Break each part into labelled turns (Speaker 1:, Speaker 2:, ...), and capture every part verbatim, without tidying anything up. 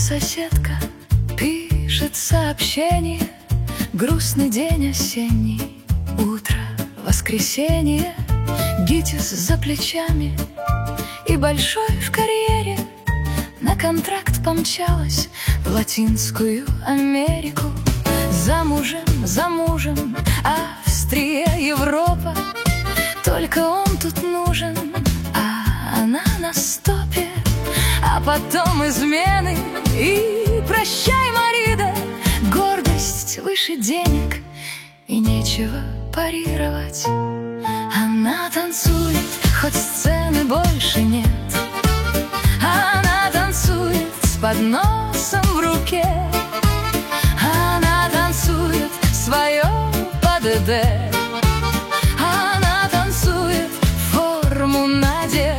Speaker 1: соседка пишет сообщение. Грустный день осенний, утро, воскресенье. ГИТИС за плечами и большой в карьере. На контракт помчалась в Латинскую Америку. За мужем, за мужем, Австрия, Европа. Только он тут нужен, а она на стопе. А потом измены и прощай, Марида. Гордость выше денег, и нечего парировать. Она танцует, хоть сцены больше нет. Она танцует с подносом в руке. Она танцует свое ПДД. Она танцует форму надев.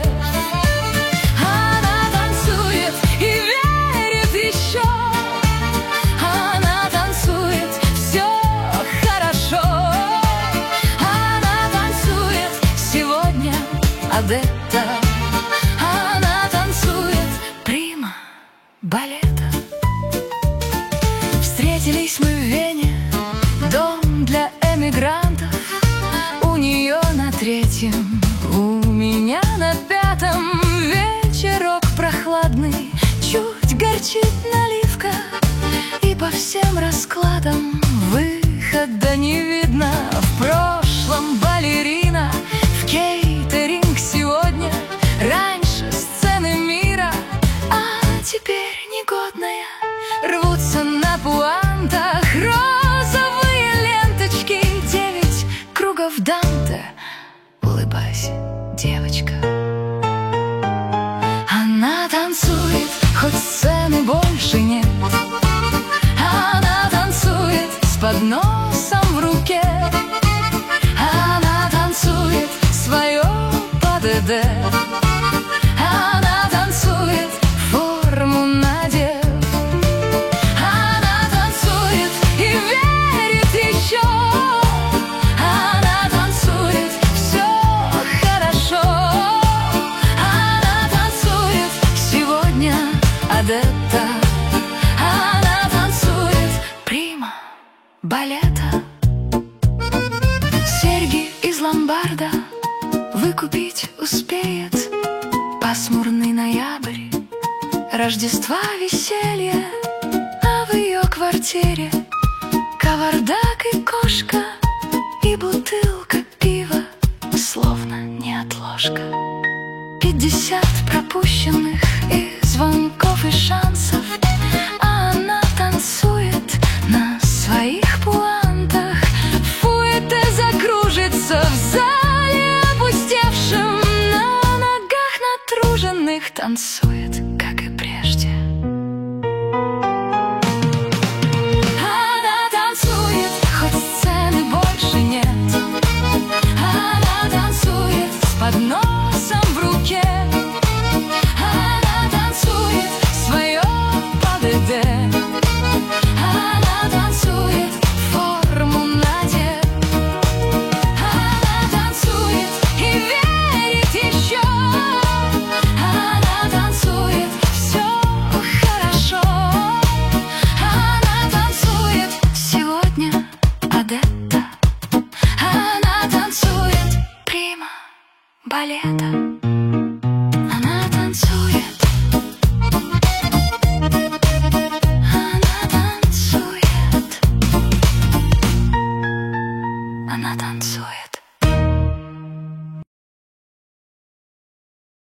Speaker 1: Она танцует и верит еще. Она танцует, все хорошо. Она танцует сегодня адетта. Она танцует прима балета. Встретились мы в Вене, дом для эмигрантов. У нее на третьем, у меня на пятом. Вечерок прохладный, чуть горчит наливка. И по всем раскладам выхода не видно. В прошлом балерина, в кейтеринг сегодня. Раньше сцены мира, а теперь негодная. Рвутся на пуантах розовые ленточки. Девять кругов Данте, улыбайся, девочка. Она танцует, хоть сцены больше нет. Она танцует с подносом в руке. Она танцует свое ПДД. Она танцует форму надев. Она танцует и верит еще. Она танцует, все хорошо. Она танцует сегодня адетта. Она танцует прима балета. Серьги из ломбарда выкупить успеет. Пасмурный ноябрь, Рождества, веселье. А в ее квартире кавардак и кошка. И бутылка пива, словно неотложка. Пятьдесят пропущенных и звонков, и шансов. А она танцует на своих пуантах. Фуэте закружится в зале опустевшем. На ногах натруженных танцует, как и прежде. Она танцует, хоть сцены больше нет. Она танцует с подносом в руке. Она танцует свое ПДД. Она танцует форму надев. Она танцует и верит еще. Она танцует, все хорошо. Она танцует сегодня адетта. Она танцует прима балета. Она танцует. Она танцует. Она танцует.